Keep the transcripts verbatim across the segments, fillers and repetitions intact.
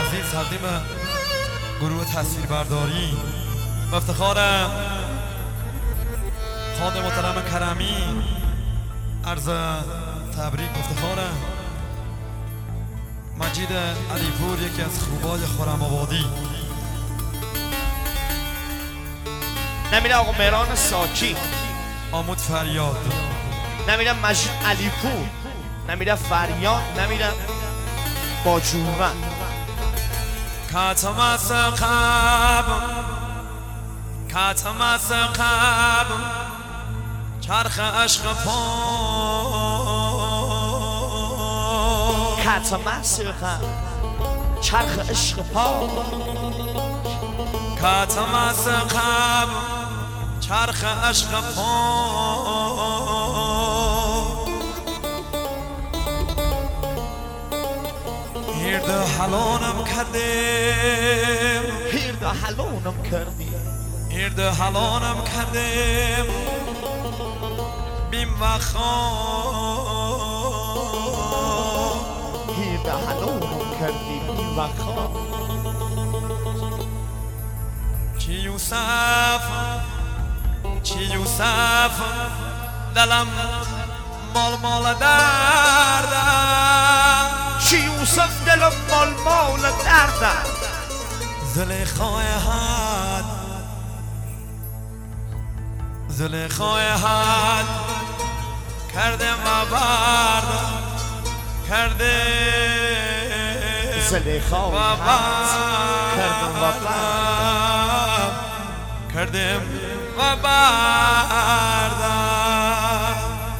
عزیز تقدیم گروه تصویربرداری و افتخارم خادم محترم کرمی عرض تبریک و افتخارم مجید علیپور، یکی از خوبای خرم آبادی. نمیره آقا مهران ساکی، آمود فریاد، نمیره مجید علیپور، نمیره فریاد، نمیره باجومن. کاتم از قب کاتم از قب چرخ عشق پا کاتم از قب چرخ عشق پا کاتم از قب چرخ عشق پا هیرده حلانم کردیم هیرده حلانم کردیم هیرده حلانم کردیم بیم وخا هیرده حلانم کردیم بیم وخا چی یوسف چی یوسف دلم مال مال دردم چی یوسف دلم مال مال دردم زلیخای حد زلیخای حد کرده مبرد کرده زلیخای حد کردم و برد کردم و بردم.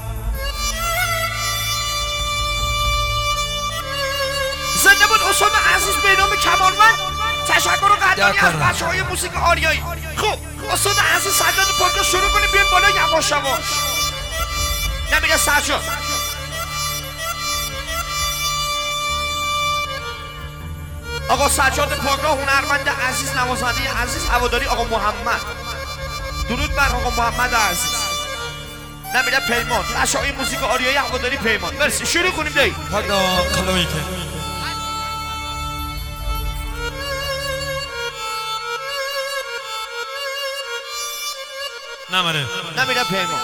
زنده بود استاد عزیز به نام کمالمند. تشکر و قدردانی از بچه های موسیقی آریایی. خب استاد عزیز سجاد پاک شروع کنیم، بیایم بالا یواش یواش. نمیره سجاد آقا سجاد پاکراه، هنرمند عزیز، نوازنده عزیز، هواداری آقا محمد. درود بر آقا محمد عزیز. نمیره پیمان، بچه های موسیقی آریایی، هواداری پیمان. مرسی، شروع کنیم دی پاکرا قلویی که نمیره نمیره پیمان.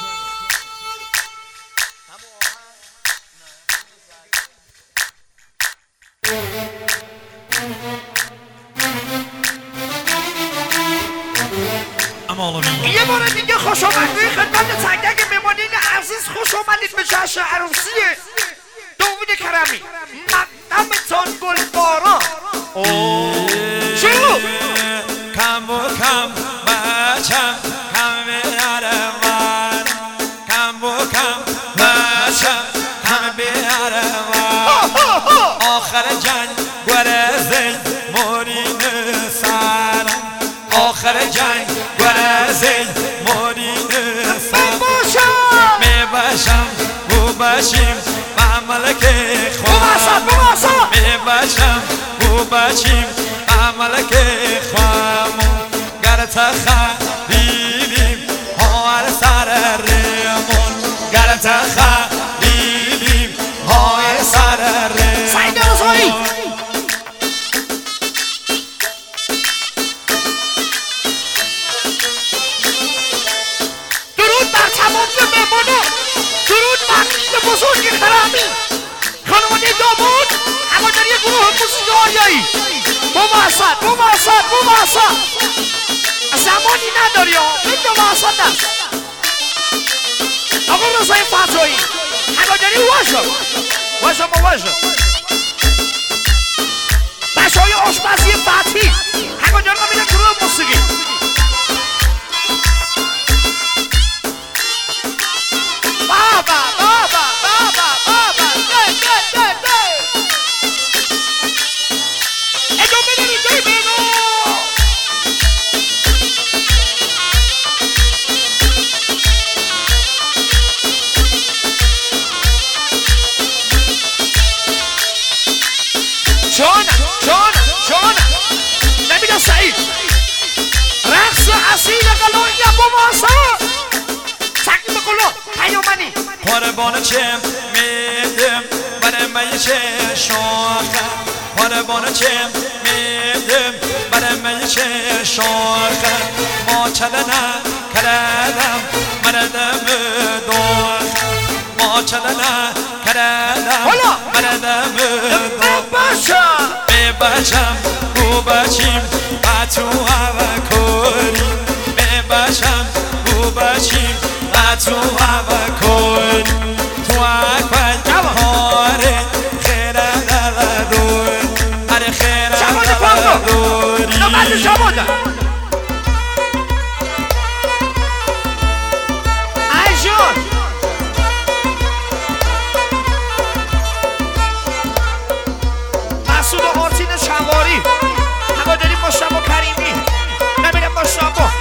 یه بار دیگه خوش آمدید خدمت تک تک مهمانین عزیز. خوش آمدید به جشن عروسی داوود کرمی. مقدمتان گلباران. شروع. کم و کم بچم همه بیاره من، کم و کم بچم همه بیاره من. آخر جنگ گرزه مورین سر، آخر جنگ گرزه مورین سر. می باشم او باشیم معملک خوام، می باشم او باشیم معملک خوام. گر تخریبیم هر سر ریمون، گر تخریبیم هر سر ریمون. درود بر تمام مهمانان، درود بر بزرگ کرمی، خانواده داماد، هواداری گروه موسیقی آریایی. مماثل مماثل مماثل زمانی نداری ها، این مماثل است. آقا رضای فتایی هواداری واجب واجب واجب. بچه های آشپزی فتحی هواداری نمیده گروه موسیقی. بابا بابا بابا بابا ده ده ده ده ادامه برید دی بینو. جانم جانم جانم نمیده سعید رقص اصیل قلوی بماسا تقیم قلو پیومنی قربان چم میدم برای من چه شوخه، کاروان چم میدم برای میشه شاخه ما چلنه کردم مردم دوخ ما چلنه کردم مردم دوخ ببچم او بچیم اتو هوا کنیم ببچم او بچیم اتو هوا کنیم تو اکبر هاره خیره دور اره خیره دوری مسعود و آرتین شواری همه داریم مشتبه کریمی نمیرم مشتبه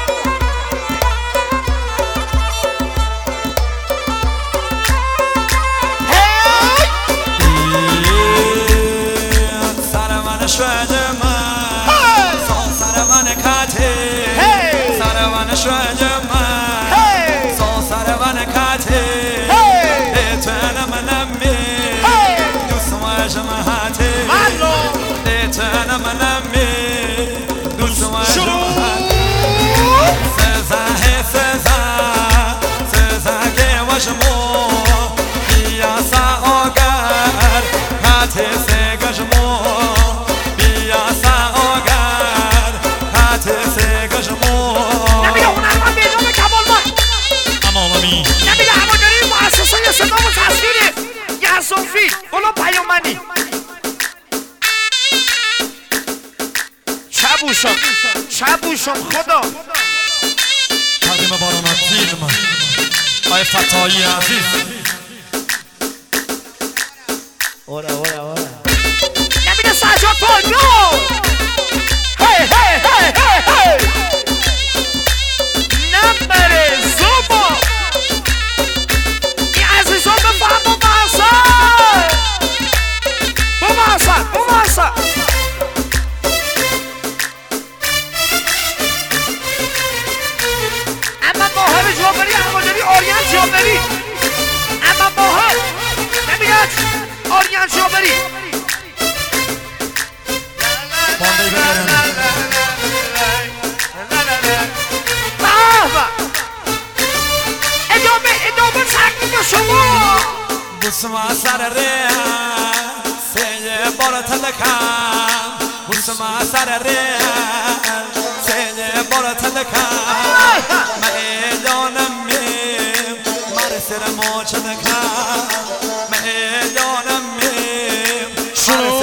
سر من شده من سال سر من کته سر من شده من سال سر من کته ایتن منم می دوست واجم هاته ایتن منم می دوست واجم هاته سزا هی سزا سزا که واجمو بیا سا آگر هاته سگجمو بیا سا آگر هاته سگجمو نمیده هنرمند به نام کمالمند اما مامی نمیده هواداری مؤسسه صدا و تصویر یزدی اولا پیامنی چبوشم چبوشم خدا تقدیم بارانات فیلم آی فتایی عزیز اورا اورا اورا نمیده سجاد پاندو هی هی هی هی هی نمبر زوبا این عزیزان بفهم با محسن با محسن با محسن اما ماهر جابری هماداری آریان جابری اما ماهر نمیاد آریان جابری بانده بگرم ادامه ادامه تقدیم شما بسما سر ریا سیه بارا تلکم بسما سر ریا سیه بارا تلکم میدانم میم مرسر ما چلکم میدانم میم مرسر